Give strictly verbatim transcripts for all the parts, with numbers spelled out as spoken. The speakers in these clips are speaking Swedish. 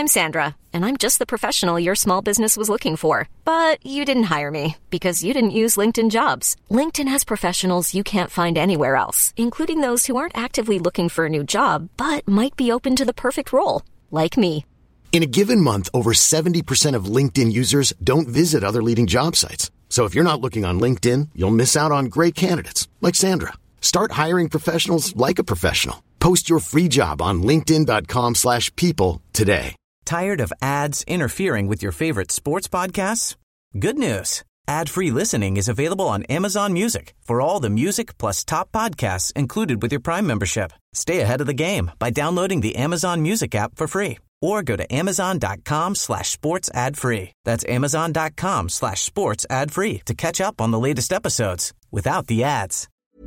I'm Sandra, and I'm just the professional your small business was looking for. But you didn't hire me because you didn't use LinkedIn Jobs. LinkedIn has professionals you can't find anywhere else, including those who aren't actively looking for a new job, but might be open to the perfect role, like me. In a given month, over seventy percent of LinkedIn users don't visit other leading job sites. So if you're not looking on LinkedIn, you'll miss out on great candidates like Sandra. Start hiring professionals like a professional. Post your free job on linkedin dot com slash people today. Tired of ads interfering with your favorite sports podcasts? Good news. Ad-free listening is available on Amazon Music for all the music plus top podcasts included with your Prime membership. Stay ahead of the game by downloading the Amazon Music app for free or go to amazon dot com slash sports ad free. That's amazon dot com slash sports ad free to catch up on the latest episodes without the ads.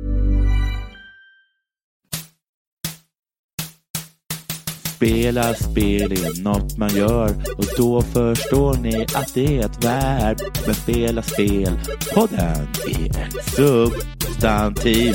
Spela spel är något man gör och då förstår ni att det är ett verb. Men spela spel, podden är ett substantiv.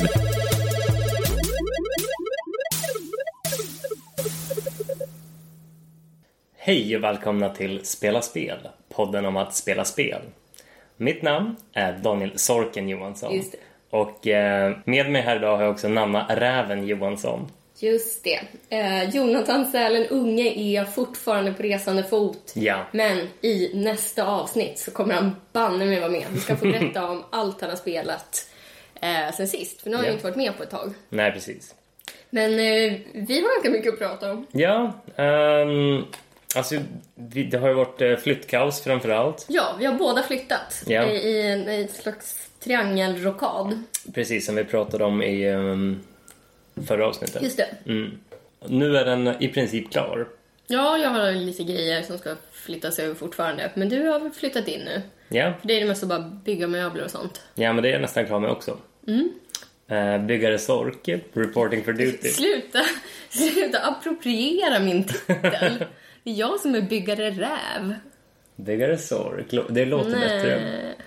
Hej och välkomna till Spela spel, podden om att spela spel. Mitt namn är Daniel Sorken Johansson. Just det. Och eh, med mig här idag har jag också Nanna Räven Johansson. Just det. Eh, Jonathan Sälen Unge är fortfarande på resande fot. Ja. Men i nästa avsnitt så kommer han banne mig vara med. Vi ska få berätta om allt han har spelat eh, sen sist. För nu har Ja. jag inte varit med på ett tag. Nej, precis. Men eh, vi har ganska mycket att prata om. Ja, um, alltså vi, det har ju varit uh, flyttkaos framförallt. Ja, vi har båda flyttat. Ja. I, i en i ett slags triangelrokad. Precis, som vi pratade om i um, förra avsnittet. Just det. Mm. Nu är den i princip klar. Ja, jag har lite grejer som ska flyttas över fortfarande. Men du har väl flyttat in nu? Ja. För det är det mest att bara bygga möbler och sånt. Ja, men det är jag nästan klar med också. Mm. Uh, byggare Sork, reporting for duty. Sluta, sluta appropriera min titel. Det är jag som är byggare Räv. Byggare Sork, det låter Nej. bättre.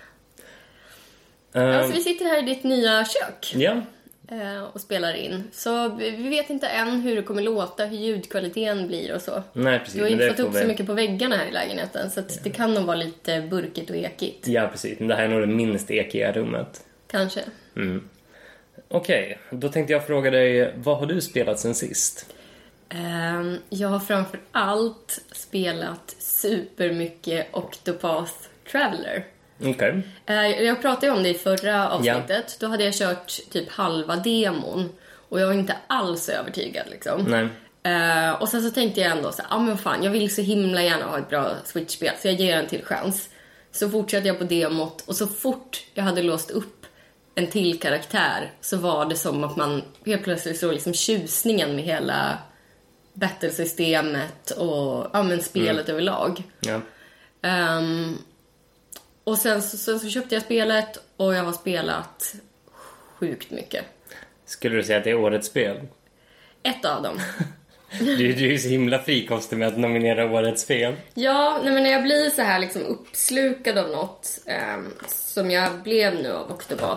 Uh, Uh, alltså, vi sitter här i ditt nya kök ja, uh, och spelar in. Så vi vi vet inte än hur det kommer låta, hur ljudkvaliteten blir och så. nej precis. Du har men inte det fått får upp så vi- mycket på väggarna här i lägenheten. Så att det kan nog vara lite burkigt och ekigt. Ja, precis. Men det här är nog det minst ekiga rummet. Kanske. Mm. Okej, då tänkte jag fråga dig, vad har du spelat sen sist? Um, jag har framför allt spelat supermycket Octopath Traveler. Okej. Uh, jag pratade ju om det i förra avsnittet. Då hade jag kört typ halva demon. Och jag var inte alls övertygad liksom. Nej. Uh, och sen så tänkte jag ändå så ja ah, men fan, jag vill så himla gärna ha ett bra Switch-spel. Så jag ger en till chans. Så fortsatte jag på demot. Och så fort jag hade låst upp en till karaktär så var det som att man helt plötsligt såg liksom tjusningen med hela battlesystemet och ja, men spelet Mm. överlag. Ja. Um, och sen så, sen så köpte jag spelet och jag har spelat sjukt mycket. Skulle du säga att det är årets spel? Ett av dem. Du, du är ju så himla frikostig med att nominera årets spel. Ja, nej, men när jag blir så här liksom uppslukad av något um, som jag blev nu av Octopath,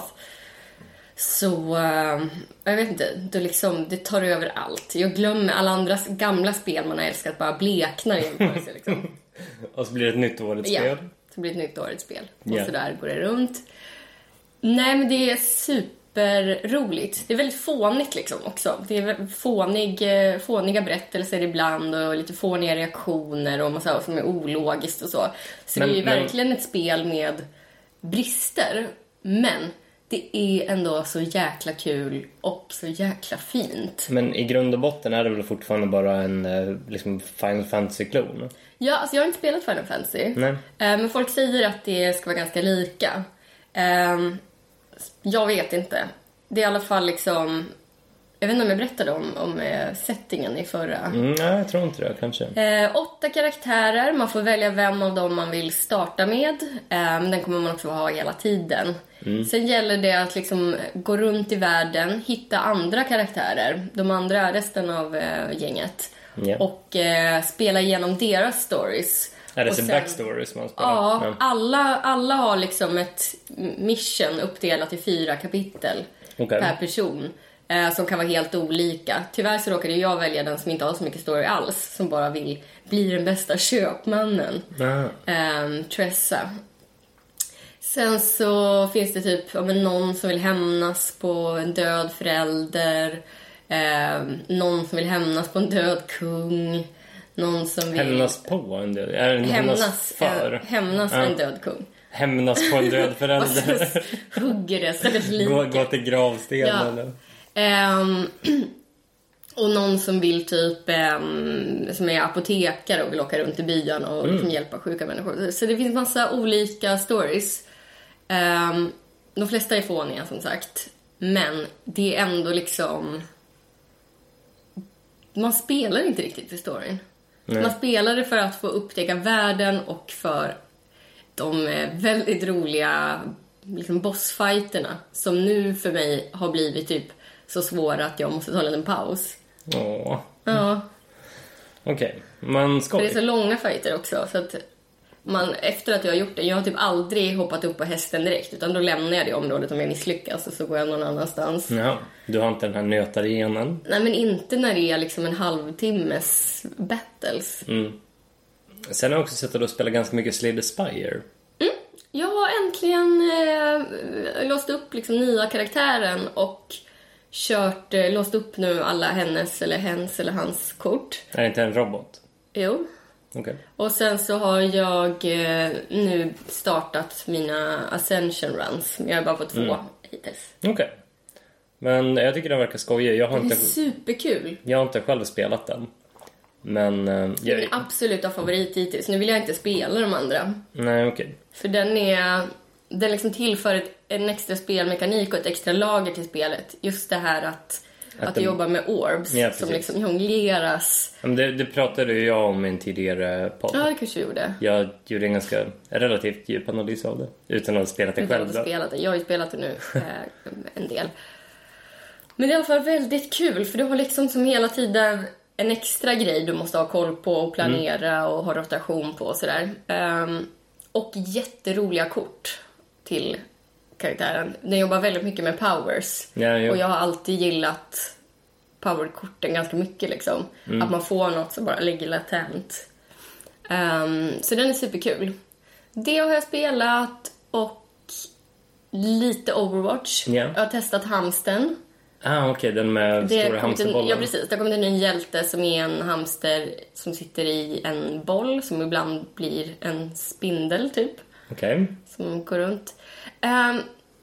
så um, jag vet inte, det, liksom, det tar över allt. Jag glömmer alla andra gamla spel man har älskat, bara bleknar inför sig liksom. Och så blir det ett nytt årets Ja, spel. så blir det ett nytt årets spel. Och Ja. så där går det runt. Nej, men det är superroligt. Det är väldigt fånigt liksom också. Det är fånig, fåniga berättelser ibland och lite fåniga reaktioner och massa som är ologiskt och så. Så Men- det är ju men- verkligen ett spel med brister. Men det är ändå så jäkla kul och så jäkla fint. Men i grund och botten är det väl fortfarande bara en eh, liksom Final Fantasy-klon? Ja, alltså jag har inte spelat Final Fantasy. Nej. Eh, Men folk säger att det ska vara ganska lika. Eh, Jag vet inte. Det är i alla fall liksom... Jag vet inte om jag berättade om, om eh, settingen i förra. Mm, nej, jag tror inte det, kanske. Eh, åtta karaktärer. Man får välja vem av dem man vill starta med. Eh, men den kommer man också ha hela tiden. Mm. Sen gäller det att liksom gå runt i världen, hitta andra karaktärer. De andra, resten av eh, gänget. Ja. Och eh, spela igenom deras stories. Är det Och så sen- backstories man spelar? Ja, alla, alla har liksom ett mission uppdelat i fyra kapitel Okej. per person. eh, som kan vara helt olika. Tyvärr så råkade jag välja den som inte har så mycket story alls, som bara vill bli den bästa köpmannen. Mm. Eh, Tressa. Sen så finns det typ ja, men någon som vill hämnas på en död förälder. Eh, någon som vill hämnas på en död kung. Någon som vill... Hämnas på en död... Är det hämnas, hämnas för? Eh, hämnas ja. en död kung. Hämnas på en död förälder. Hugger det så det lika. Gå, gå till gravstenen. Ja. Um, och någon som vill typ um, som är apotekare och vill åka runt i byarna och mm. liksom hjälpa sjuka människor. Så det finns massa olika stories. Um, de flesta är fåniga som sagt. Men det är ändå liksom... Man spelar inte riktigt för storyn. Nej. Man spelar det för att få upptäcka världen och för de väldigt roliga liksom bossfighterna som nu för mig har blivit typ så svåra att jag måste ta en liten paus. Åh. Ja. Okej, okay. Man ska. För det är så långa fighter också så att man, efter att jag har gjort det, jag har typ aldrig hoppat upp på hästen direkt utan då lämnar jag det området om jag misslyckas och så går jag någon annanstans. Ja, du har inte den här nötargenen? Nej, men inte när det är liksom en halvtimmes battles. Mm. Sen har jag också sett att du spelar ganska mycket Slay the Spire. Mm. Jag har äntligen eh, låst upp liksom nya karaktären och kört, eh, låst upp nu alla hennes eller hens eller hans kort. Är det inte en robot? Jo. Okay. Och sen så har jag eh, nu startat mina Ascension runs. Men jag har bara på två mm. hittills. Okej. Okay. Men jag tycker det verkar skojig. Jag har det är inte, superkul. Jag har inte själv spelat den. Men... Eh, det är jag... min absoluta favorit hittills. Nu vill jag inte spela de andra. Nej, okej. Okay. För den är... Den liksom tillför ett, en extra spelmekanik och ett extra lager till spelet. Just det här att... Att, att du jobbar med orbs ja, som liksom jongleras. Men det, det pratade ju jag om i en tidigare podd. Ja, det kanske gjorde. Jag gjorde en ganska relativt djup analys av det. Utan att ha spelat det själv. Jag har spelat det. Jag har ju spelat det nu eh, en del. Men det är i alla fall väldigt kul. För du har liksom som hela tiden en extra grej du måste ha koll på och planera mm. och ha rotation på och sådär. Um, och jätteroliga kort till karaktären. Den jobbar väldigt mycket med powers. Ja, ja. Och jag har alltid gillat powerkorten ganska mycket liksom. Mm. Att man får något som bara ligger latent. Um, så den är superkul. Det har jag spelat och lite Overwatch. Yeah. Jag har testat hamstern. Ah, okej, okay. Den med det stora hamsterbollen. Ja, precis. Det har kommit en ny hjälte som är en hamster som sitter i en boll som ibland blir en spindel typ. Okej. Okay. Som går runt. Um,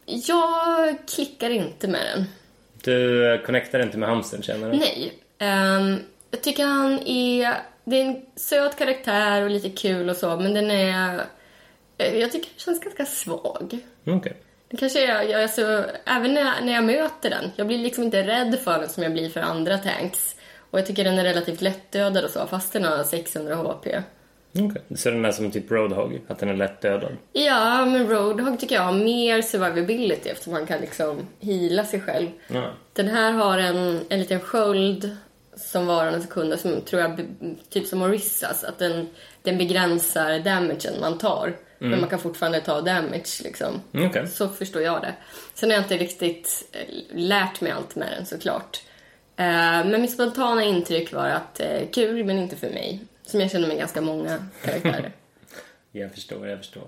jag klickar inte med den. Du connectar inte med hamstern, känner du? Nej. Um, jag tycker han är... Det är en söt karaktär och lite kul och så, men den är... Jag tycker den känns ganska svag. Okej. Okay. Den kanske är... Jag är så, även när jag, när jag möter den. Jag blir liksom inte rädd för den som jag blir för andra tanks. Och jag tycker den är relativt lättdödad och så, fast den har sexhundra H P. Okej, okay. Så den är som typ Roadhog, att den är lätt dödad? Ja, men Roadhog tycker jag har mer survivability eftersom man kan liksom heala sig själv. Ja. Den här har en, en liten sköld som varar en sekund som tror jag typ som Orissas, att den, den begränsar damagen man tar. Mm. Men man kan fortfarande ta damage liksom. Okay. Så förstår jag det. Sen har jag inte riktigt lärt mig allt med den såklart. Men mitt spontana intryck var att kul men inte för mig. Som jag känner med ganska många karaktärer. Jag förstår, jag förstår.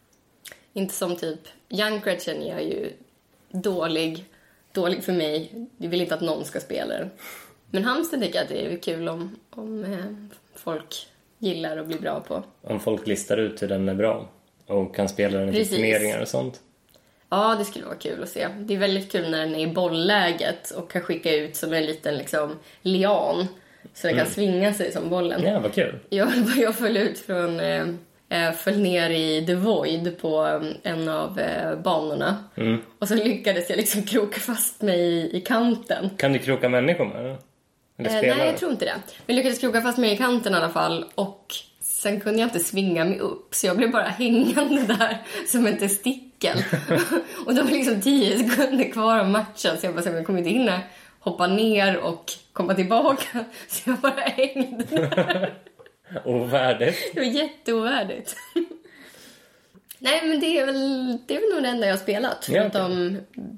Inte som typ... Young Gretchen är ju dålig. Dålig för mig. Jag vill inte att någon ska spela den. Men hamster tycker jag att det är kul om, om eh, folk gillar och blir bra på. Om folk listar ut hur den är bra. Och kan spela den i turneringar och sånt. Ja, det skulle vara kul att se. Det är väldigt kul när den är i bollläget och kan skicka ut som en liten liksom lian. Så den kan mm. svinga sig som bollen. Ja, vad kul. Jag, jag föll ut från... Eh, föll ner i The Void på en av eh, banorna. Mm. Och så lyckades jag liksom kroka fast mig i, i kanten. Kan du kroka människor med det? Eller eh, nej, jag tror inte det. Men jag lyckades kroka fast mig i kanten i alla fall. Och sen kunde jag inte svinga mig upp. Så jag blev bara hängande där som en testikel. Och det var liksom tio sekunder kvar av matchen. Så jag bara, så jag kommer inte hinna hoppa ner och komma tillbaka. Så jag bara hängde där. Ovärdigt. Det var jätteovärdigt. Nej, men det är väl det är väl nog det enda jag har spelat. Ja, förutom okay.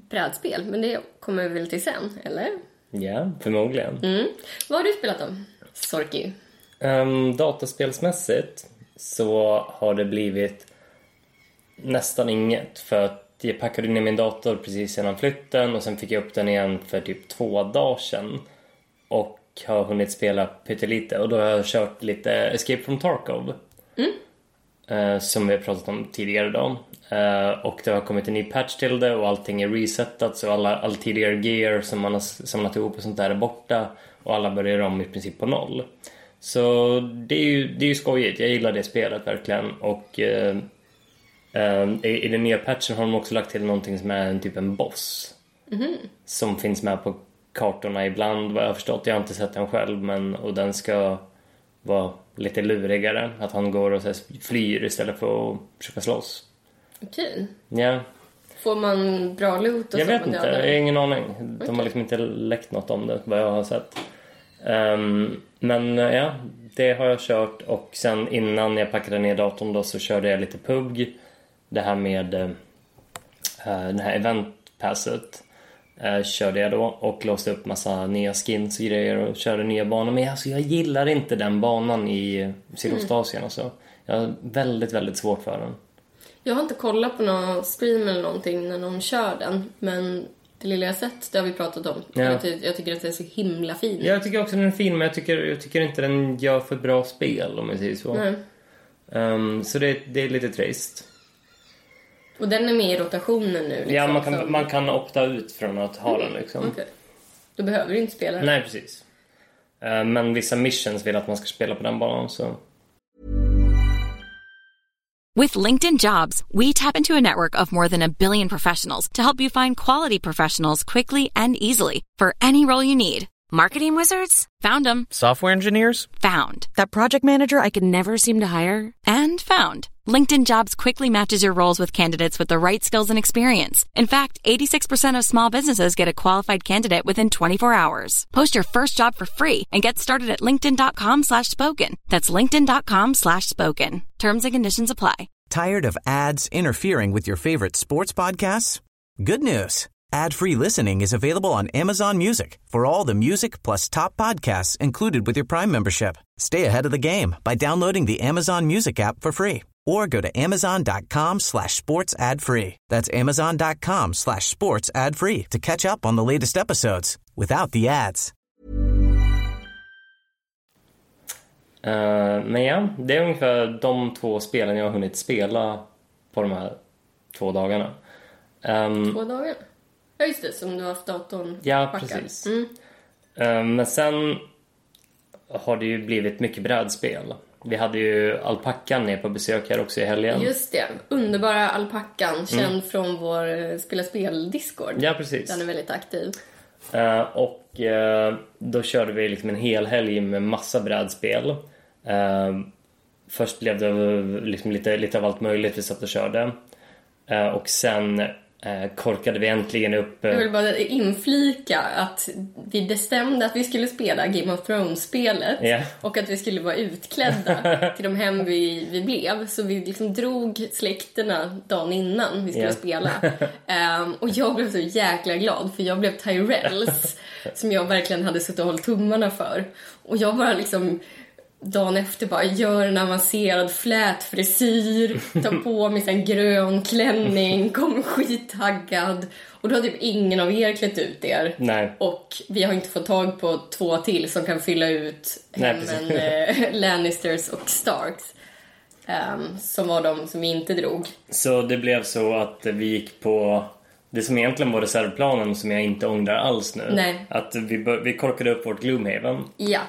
brädspel. Men det kommer vi väl till sen, eller? Ja, förmodligen. Mm. Vad har du spelat då, Sorky? Um, dataspelsmässigt så har det blivit nästan inget. För att jag packade ner min dator precis innan flytten. Och sen fick jag upp den igen för typ två dagar sedan. Och har hunnit spela pyttelite. Och då har jag kört lite Escape from Tarkov. Mm. Uh, som vi har pratat om tidigare idag. Uh, och det har kommit en ny patch till det. Och allting är resetat. Så alla, all tidigare gear som man har samlat ihop och sånt där är borta. Och alla börjar om i princip på noll. Så det är ju, det är ju skojigt. Jag gillar det spelet verkligen. Och uh, uh, i, i den nya patchen har de också lagt till någonting som är en typ en boss. Mm-hmm. Som finns med på kartorna ibland, vad jag har förstått. Jag har inte sett den själv, men och den ska vara lite lurigare. Att han går och så flyr istället för att försöka slåss. Okej. Ja. Får man bra loot och jag så? Jag vet inte, jag har ingen aning. De okay. har liksom inte läckt något om det, vad jag har sett. Um, men ja, det har jag kört. Och sen innan jag packade ner datorn då så körde jag lite P U B G. Det här med uh, det här eventpasset. Uh, körde jag då och låste upp massa nya skins och grejer och körde nya banor. Men alltså, jag gillar inte den banan i Sydostasien. Mm. Alltså. Jag har väldigt, väldigt svårt för den. Jag har inte kollat på någon stream eller någonting när någon kör den. Men det lilla jag sett, det har vi pratat om. Ja. Jag, ty- jag tycker att det är så himla fin. Jag tycker också att den är fin, men jag tycker, jag tycker inte den gör för bra spel, om jag säger så. Nej. Um, så det, det är lite trist. Och den är med i rotationen nu? Liksom, ja, man kan, som... man kan opta ut från att ha mm. den liksom. Okay. Då behöver du inte spela. Nej, precis. Uh, men vissa missions vill att man ska spela på den banan, så... With LinkedIn Jobs, we tap into a network of more than a billion professionals to help you find quality professionals quickly and easily for any role you need. Marketing wizards? Found them. Software engineers? Found. That project manager I could never seem to hire? And found. LinkedIn Jobs quickly matches your roles with candidates with the right skills and experience. In fact, eighty-six percent of small businesses get a qualified candidate within twenty-four hours. Post your first job for free and get started at linkedin.com slash spoken. That's linkedin.com slash spoken. Terms and conditions apply. Tired of ads interfering with your favorite sports podcasts? Good news. Ad-free listening is available on Amazon Music for all the music plus top podcasts included with your Prime membership. Stay ahead of the game by downloading the Amazon Music app for free or go to amazon.com slash sports ad free. That's amazon.com slash sports ad free to catch up on the latest episodes without the ads. Uh, men ja, det är ungefär de två spelen jag har hunnit spela på de här två dagarna. Um, två dagar? Ja, just det, som du har haft datorn ja, packad. Precis. Mm. Um, men sen har det ju blivit mycket brädspel. Vi hade ju Alpackan ner på besök här också i helgen. Just det, underbara Alpackan, känd mm. från vår Spela Spel-discord. Ja, precis. Den är väldigt aktiv. Uh, och uh, då körde vi liksom en hel helg med massa brädspel. Uh, först blev det liksom lite, lite av allt möjligt vi satt och körde. Uh, och sen uh, korkade vi äntligen upp... Uh... Jag vill bara inflika att vi bestämde att vi skulle spela Game of Thrones-spelet. Yeah. Och att vi skulle vara utklädda till de hem vi, vi blev. Så vi liksom drog släkterna dagen innan vi skulle yeah. spela. Um, och jag blev så jäkla glad, för jag blev Tyrells som jag verkligen hade suttit och hållit tummarna för. Och jag bara liksom... dagen efter bara gör en avancerad flät frisyr, tar på mig en grön klänning, kommer skittaggad. Och då har typ ingen av er klätt ut er. Nej. Och vi har inte fått tag på två till som kan fylla ut hemmen eh, Lannisters och Starks. Um, som var de som inte drog. Så det blev så att vi gick på det som egentligen var reservplanen, som jag inte ångrar alls nu. Nej. Att vi, vi korkade upp vårt Gloomhaven. Ja.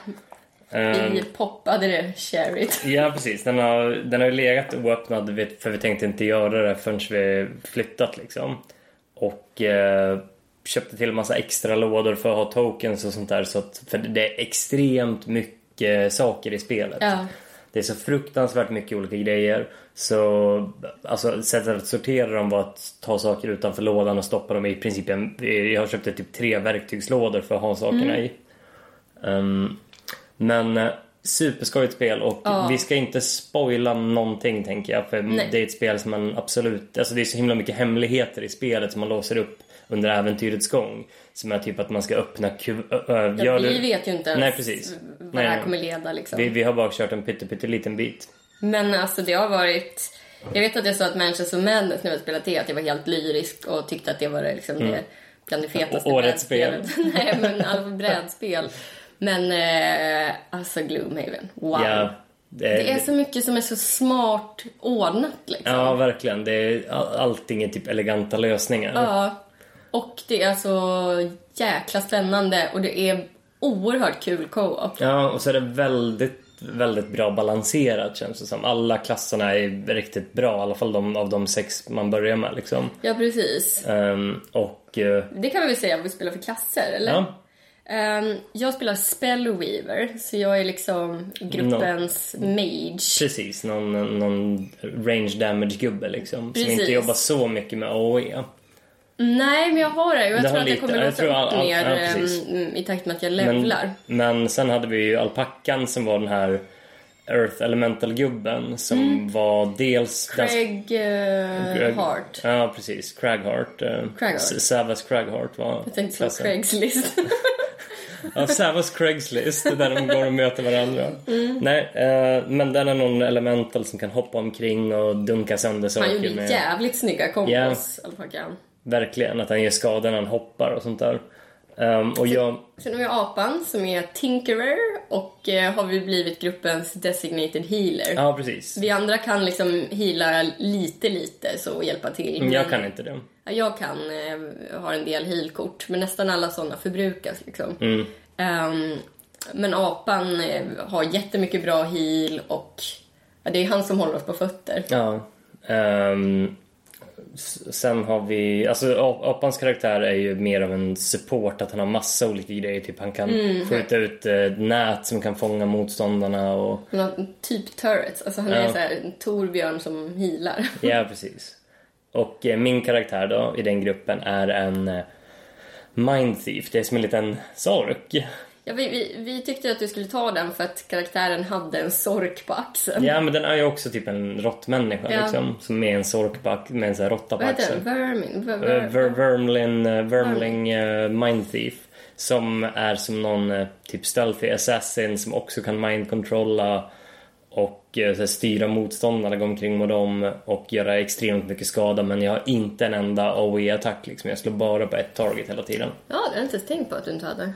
Vi um, poppade det, share it. Ja, precis. Den har, den har legat oöppnad, för vi tänkte inte göra det förrän vi flyttat liksom. Och eh, köpte till en massa extra lådor för att ha tokens och sånt där. Så att, för det är extremt mycket saker i spelet. Ja. Det är så fruktansvärt mycket olika grejer. Så alltså, sättet att sortera dem var att ta saker utanför lådan och stoppa dem i princip. Jag har köpt typ tre verktygslådor för att ha sakerna mm. i. Um, Men superskojigt spel och ja. vi ska inte spoila någonting, tänker jag, för Nej. det är ett spel som man absolut, alltså det är så himla mycket hemligheter i spelet som man låser upp under äventyrets gång, som är typ att man ska öppna kuv- ö- ö- ja, vi det... vet ju inte ens Nej, precis. vad Nej, det här kommer leda liksom. vi, vi har bara kört en pytte, pytte liten bit. Men alltså det har varit, jag vet att jag sa att Manchester Madness när jag spelat det, att jag var helt lyrisk och tyckte att det var liksom mm. det bland det fetaste årets spel. Nej, men alltså brädspel. Men eh, alltså Gloomhaven, wow. Ja, det, är, det är så mycket som är så smart ordnat liksom. Ja, verkligen. Det är, allting är typ eleganta lösningar. Ja, och det är så jäkla spännande och det är oerhört kul co-op. Ja, och så är det väldigt, väldigt bra balanserat, känns det som. Alla klasserna är riktigt bra, i alla fall de, av de sex man börjar med liksom. Ja, precis. Um, och uh, det kan vi väl säga vad vi spelar för klasser, eller? Ja. Um, jag spelar Spellweaver, så jag är liksom gruppens no. mage. Precis, någon, någon range damage-gubbe liksom. Precis. Som inte jobbar så mycket med A O E. Nej, men jag har det. Jag det tror att lite, jag kommer låta upp all, all, mer ja, um, i takt med att jag levlar. Men, men sen hade vi ju alpackan som var den här Earth Elemental-gubben som mm. var dels... Craig uh, Craig, Hart. Ja, precis. Craighart. Uh, Craighart. Savas Craighart var jag tänkte på Craigslist. Ja, Savas Craigslist, där de går och möter varandra. Mm. Nej, uh, men den är någon elemental som kan hoppa omkring och dunka sönder saker. Han gjorde med... jävligt snygga kombos, yeah. alpackan. Verkligen, att han ger skador när han hoppar och sånt där. Um, och jag... Sen har vi apan som är Tinkerer och eh, har vi blivit gruppens designated healer. Ja, precis. Vi andra kan liksom heala lite lite så hjälpa till. Men jag kan inte det. Jag kan eh, ha en del healkort, men nästan alla sådana förbrukas liksom. Mm. Um, men apan eh, har jättemycket bra heal och ja, det är han som håller oss på fötter. Ja. Um... Sen har vi, alltså apans karaktär är ju mer av en support, att han har massa olika grejer, typ han kan mm. skjuta ut eh, nät som kan fånga motståndarna och typ turrets, alltså han ja. är så här en Torbjörn som healar. Ja, precis. Och eh, min karaktär då i den gruppen är en eh, mind thief, det är som en liten sork. Ja, vi, vi, vi tyckte att du skulle ta den för att karaktären hade en sork på axeln. Ja, men den är ju också typ en råttmänniska ja. liksom, som är en sork på, med en sån här råtta på axeln. Vad heter den? Vermin? Ver, ver, ver, vermlin, uh, vermling uh, mind thief. Som är som någon uh, typ stealthy assassin som också kan mind-controlla och uh, så här, styra motståndarna, gå omkring med dem och göra extremt mycket skada. Men jag har inte en enda A O E-attack liksom. Jag slår bara på ett target hela tiden. Ja, det har jag inte tänkt på att du inte hade.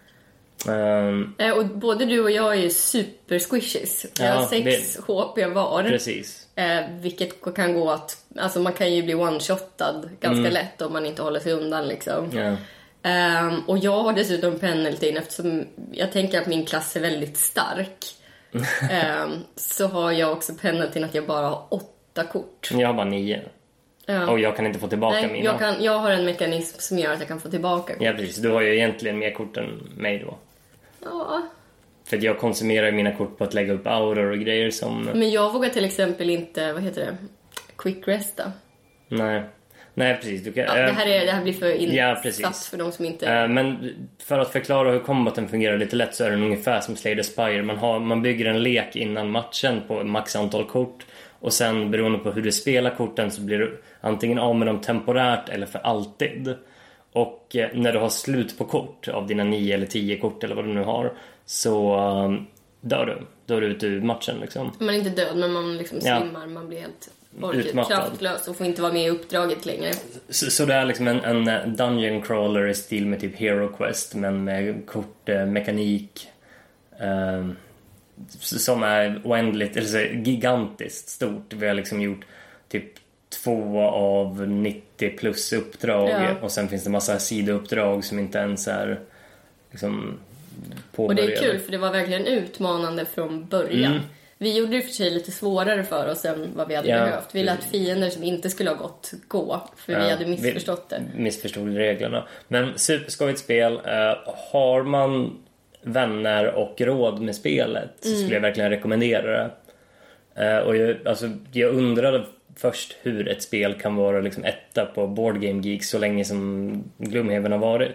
Um, eh, och både du och jag är super squishes. Jag ja, har sex det, H P var. Precis. Eh, vilket kan gå att, alltså man kan ju bli one-shotad ganska mm. lätt om man inte håller sig undan liksom. Yeah. Um, och jag har dessutom penaltyn eftersom jag tänker att min klass är väldigt stark. um, så har jag också penaltyn att jag bara har åtta kort. Jag har bara nio. Ja. Och jag kan inte få tillbaka Nej, mina. Jag, kan, jag har en mekanism som gör att jag kan få tillbaka kort. Ja, precis. Du har ju egentligen mer kort än mig då. Ja. För att jag konsumerar mina kort på att lägga upp auror och grejer som... Men jag vågar till exempel inte, vad heter det? Quick resta. Nej. Nej, precis. Du kan, ja, det, här är, det här blir för insatt ja, för de som inte... Uh, men för att förklara hur combaten fungerar lite lätt så är den ungefär som Slay the Spire. Man, har, man bygger en lek innan matchen på max antal kort. Och sen beroende på hur du spelar korten så blir du antingen av med dem temporärt eller för alltid. Och eh, när du har slut på kort av dina nio eller tio kort eller vad du nu har, så um, dör du. Då är du ute ur matchen liksom. Man är inte död, men man liksom slimmar, ja. Man blir helt orkigt, kraftlös och får inte vara med i uppdraget längre. Så, så det är liksom en, en dungeon crawler i stil med typ Hero Quest, men med kortmekanik eh, eh, som är oändligt, eller så gigantiskt stort. Vi har liksom gjort typ två av nittio plus uppdrag, ja. Och sen finns det massa sidouppdrag som inte ens är liksom påbörjade. Och det är kul, för det var verkligen utmanande från början. Mm. Vi gjorde det för sig lite svårare för oss än vad vi hade ja, behövt. Vi lät fiender som inte skulle ha gått gå, för ja, vi hade missförstått det. Missförstod reglerna. Men superskojigt spel. Uh, har man vänner och råd med spelet så skulle mm. jag verkligen rekommendera det. Uh, och jag, alltså, jag undrade först hur ett spel kan vara liksom etta på Board Game Geek så länge som Gloomhaven har varit.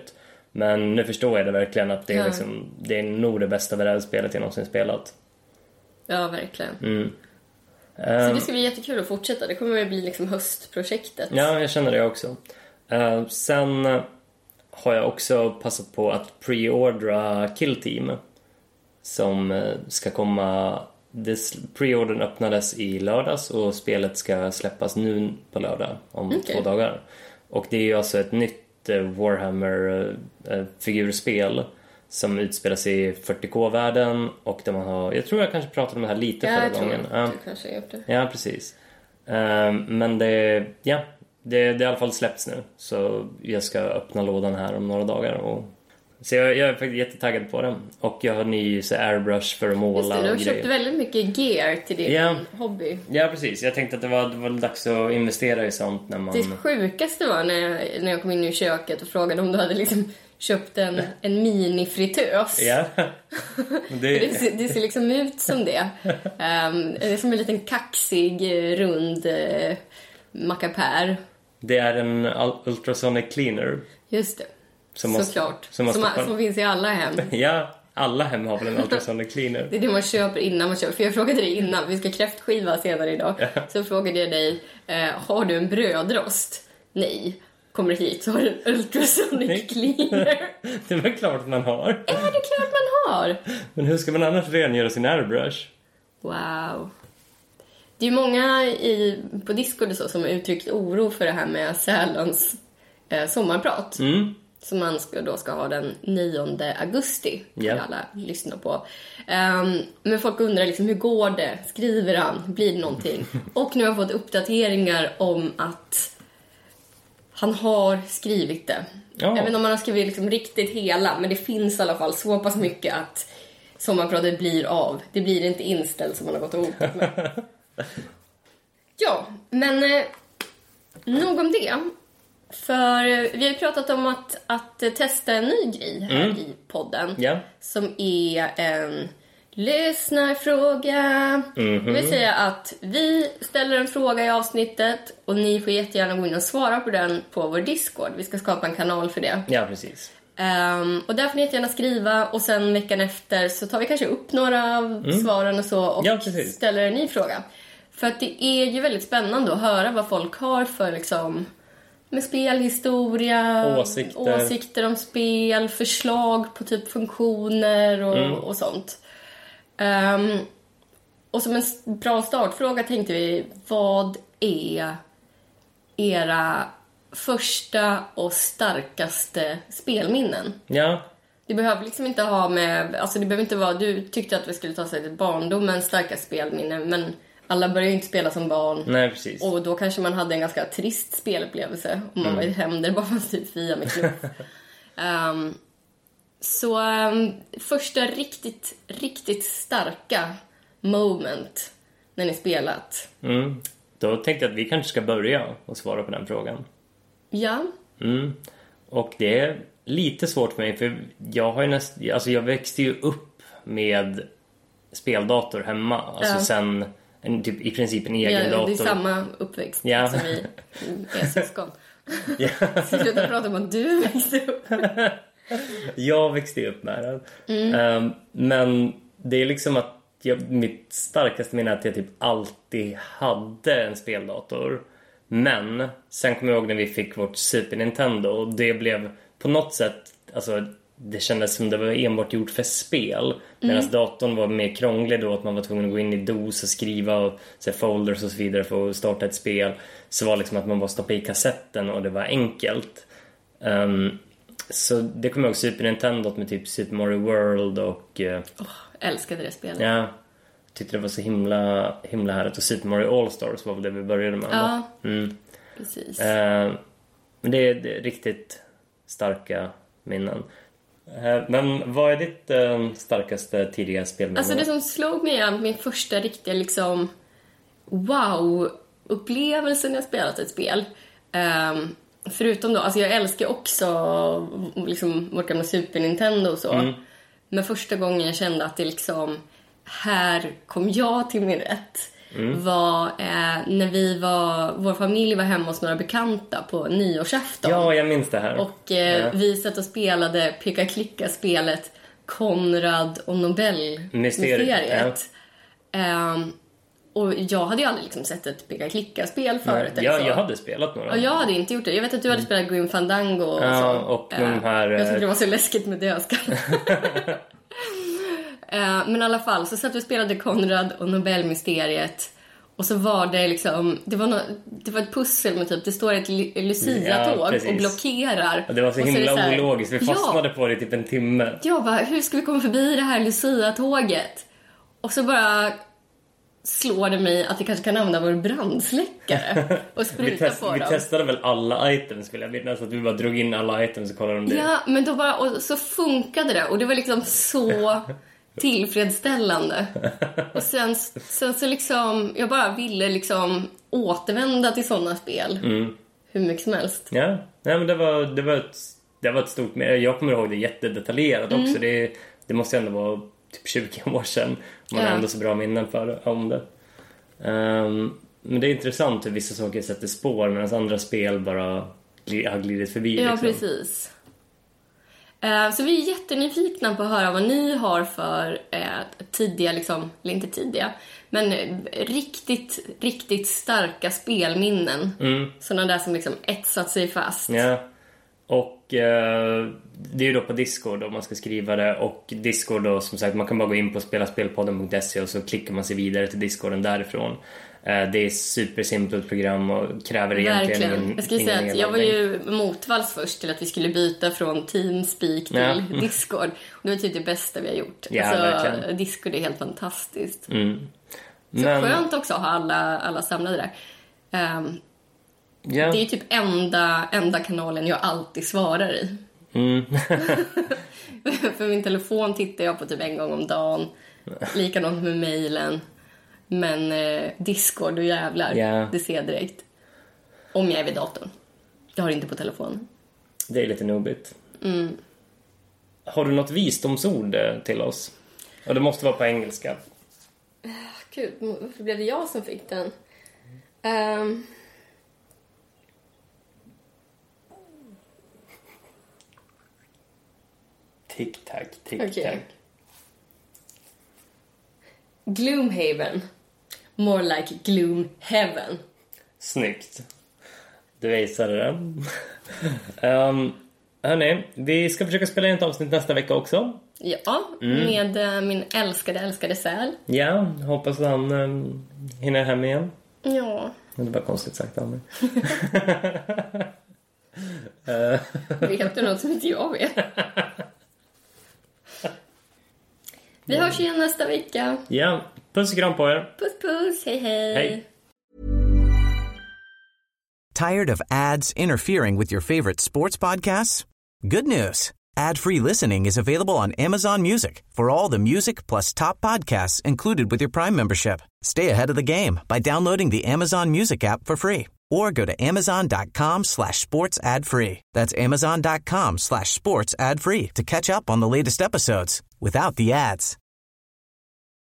Men nu förstår jag det verkligen att det är, Ja. liksom, det är nog det bästa brädspelet jag någonsin spelat. Ja, verkligen. Mm. Så det ska bli jättekul att fortsätta. Det kommer att bli liksom höstprojektet. Ja, jag känner det också. Uh, sen har jag också passat på att preordra Kill Team. Som uh, ska komma... This, preordern öppnades i lördags och spelet ska släppas nu på lördag om Okay. två dagar. Och det är ju alltså ett nytt uh, Warhammer-figurspel uh, som utspelar sig i fyrtio K-världen och där man har... Jag tror jag kanske pratade om det här lite Ja, förra jag tror gången. du Ja. kanske har gjort det. Ja, precis. Uh, men det, ja, det, det är i alla fall släppts nu. Så jag ska öppna lådan här om några dagar. Och, så jag, jag är faktiskt jättetaggad på den. Och jag har ny så airbrush för att måla. Just det, du har och köpt grejer. väldigt mycket gear till din Ja. hobby. Ja, precis. Jag tänkte att det var, det var dags att investera i sånt när man... Det sjukaste var när jag, när jag kom in i köket och frågade om du hade liksom köpt en, en minifritös. Ja. det... Det ser, det ser liksom ut som det. Um, det är som en liten kaxig, rund uh, mackapär. det är en ultrasonic cleaner. Just det. Som måste- Såklart. som Som, måste- som finns i alla hem. Ja, alla hem har väl en ultrasonic cleaner. Det är det man köper innan man köper. För jag frågade dig innan, vi ska kräftskiva senare idag. Så frågade jag dig, eh, har du en brödrost? Nej. Kommer du hit så har du en ultrasonic cleaner. Det är väl klart att man har. Är det klart man har? Men hur ska man annars rengöra sin airbrush? Wow. Det är ju många i, på Discord och så som har uttryckt oro för det här med Sälens eh, sommarprat. Mm. Som man ska, då ska ha den nionde augusti. Ja. För alla lyssnar på. Um, men folk undrar liksom, hur går det? Skriver han? Blir det någonting? Och nu har jag fått uppdateringar om att han har skrivit det. Ja. Jag vet inte om han har skrivit liksom riktigt hela, men det finns i alla fall så pass mycket att sommarpratet blir av. Det blir inte inställt som man har gått och hotat med. Ja, men eh, nog om det. För vi har ju pratat om att, att testa en ny grej här Mm. i podden. Ja. Som är en lyssnarfråga. Mhm. Det vill säga att vi ställer en fråga i avsnittet och ni får jättegärna gå in och svara på den på vår Discord. Vi ska skapa en kanal för det. Ja, precis. Um, och där får ni jättegärna skriva och sen veckan efter så tar vi kanske upp några av svaren och så och Ja, precis. ställer en ny fråga. För att det är ju väldigt spännande att höra vad folk har för liksom med spelhistoria, Åsikter. åsikter om spel, förslag på typ funktioner och, Mm. och sånt. Um, och som en s- bra startfråga tänkte vi, vad är era första och starkaste spelminnen? Ja, Det behöver liksom inte ha med, alltså det behöver inte vara, du tyckte att vi skulle ta sig till barndomens starka spelminne, men alla börjar ju inte spela som barn. nej precis. Och då kanske man hade en ganska trist spelupplevelse om man var i ett hem där det bara fanns typ Fia med knuff. um, så um, första riktigt, riktigt starka moment när ni spelat. Mm. Då tänkte jag att vi kanske ska börja och svara på den frågan. Ja, Mm. Och det är lite svårt för mig för jag har ju näst, alltså jag växte ju upp med speldator hemma. Alltså Ja. sen en, typ, i princip en egen ja dator. det är samma uppväxt Ja. som vi är syskon. Ja. Så sluta prata om att du växte upp. Jag växte ju upp med den. Mm. Ehm, men det är liksom att jag, mitt starkaste minne är att jag typ alltid hade en speldator. Men sen kommer jag ihåg när vi fick vårt Super Nintendo och det blev på något sätt, alltså det kändes som det var enbart gjort för spel. Medan Mm. datorn var mer krånglig då, att man var tvungen att gå in i dos och skriva och så här, folders och så vidare för att starta ett spel. Så var liksom att man bara stoppade i kassetten och det var enkelt. Ehm, så det kommer jag ihåg Super Nintendo med typ Super Mario World och uh, Oh, älskade det spelet. ja, tyckte det var så himla himla härligt. Och Super Mario All-Stars var väl det vi började med. Ja, Mm. precis. Eh, men det är, det är riktigt starka minnen. Eh, men vad är ditt eh, starkaste tidiga spelminne? Alltså det som slog mig är min första riktiga liksom wow-upplevelsen när jag spelat ett spel. Um, förutom då, alltså jag älskar också liksom vårt gamla Super Nintendo och så. Mm. Men första gången jag kände att det liksom, här kom jag till min rätt. mm. var eh, när vi var, vår familj var hemma hos några bekanta på nyårsafton. Ja, jag minns det här. Och eh, ja. vi satt och spelade peka-klicka-spelet Konrad och Nobel-mysteriet. Ja. Um, och jag hade ju aldrig liksom sett ett peka-klicka-spel förut. Nej, jag, jag hade spelat några. Och jag hade inte gjort det. Jag vet att du hade spelat Grim Fandango och ja, så. Och de här... Uh, jag tyckte det var så läskigt med dödskallar. uh, men i alla fall så satt vi och spelade Konrad och Nobel-mysteriet. Och så var det liksom, det var, no, det var ett pussel med typ, det står ett Lucia-tåg ja, och blockerar. Och det var så och himla så här, ologiskt, vi fastnade ja, på det typ en timme. Jag bara, hur ska vi komma förbi det här Lucia-tåget? Och så bara slår det mig att vi kanske kan använda vår brandsläckare och spruta vi test, på vi dem. Vi testade väl alla items, vill jag minnas, att vi bara drog in alla items och kollade om det. Ja, men då bara, och så funkade det och det var liksom så... tillfredsställande. Och sen, sen så liksom jag bara ville liksom återvända till sådana spel. Mm. Hur mycket som helst. Ja, nej, men det var det var ett det var ett stort, jag kommer ihåg det jättedetaljerat mm. också. Det det måste ändå vara typ tjugo år sedan. Man ja. har ändå så bra minnen för om det. Um, men det är intressant hur vissa saker sätter spår medan andra spel bara har glidit förbi. Ja, liksom. precis. Så vi är jättenyfikna på att höra vad ni har för eh, tidiga, liksom, eller inte tidiga, men riktigt, riktigt starka spelminnen. Mm. Sådana där som liksom etsat sig fast. Ja, och eh, det är ju då på Discord om man ska skriva det. Och Discord då, som sagt, man kan bara gå in på spelaspelpodden punkt se och så klickar man sig vidare till Discorden därifrån. Det är supersimpelt program och kräver egentligen ingen, jag skulle säga att jag var ju motvalls först till att vi skulle byta från Teamspeak till ja. Discord. Och det var typ det bästa vi har gjort. Ja, alltså, Discord är helt fantastiskt. Mm. Så Men... skönt också att ha alla, alla samlade där. Um, ja. Det är typ enda, enda kanalen jag alltid svarar i. Mm. För min telefon tittar jag på typ en gång om dagen. Likadant med mejlen. Men eh, Discord och jävlar, yeah. det ser jag direkt. Om jag är vid datorn. Jag har inte på telefonen. Det är lite nobigt. Mm. Har du något visdomsord till oss? Och det måste vara på engelska. Gud, varför blev det jag som fick den? Um... Tick-tack, tick-tack. Okay. Gloomhaven. More like Gloomheaven. Snyggt. Du visade det. um, hörni, vi ska försöka spela in ett avsnitt nästa vecka också. Ja, mm. med uh, min älskade, älskade säl. Ja, hoppas han um, hinner hem igen. Ja. Det var konstigt sagt av mig. Vet du något som inte jag vet? Vi hörs igen nästa vecka. Ja, puss och kram på er. Puss, puss. Hej, hej. Hej. Tired of ads interfering with your favorite sports podcasts? Good news. Ad-free listening is available on Amazon Music for all the music plus top podcasts included with your Prime membership. Stay ahead of the game by downloading the Amazon Music app for free or go to amazon.com slash sports ad free. That's amazon.com slash sports ad free to catch up on the latest episodes without the ads.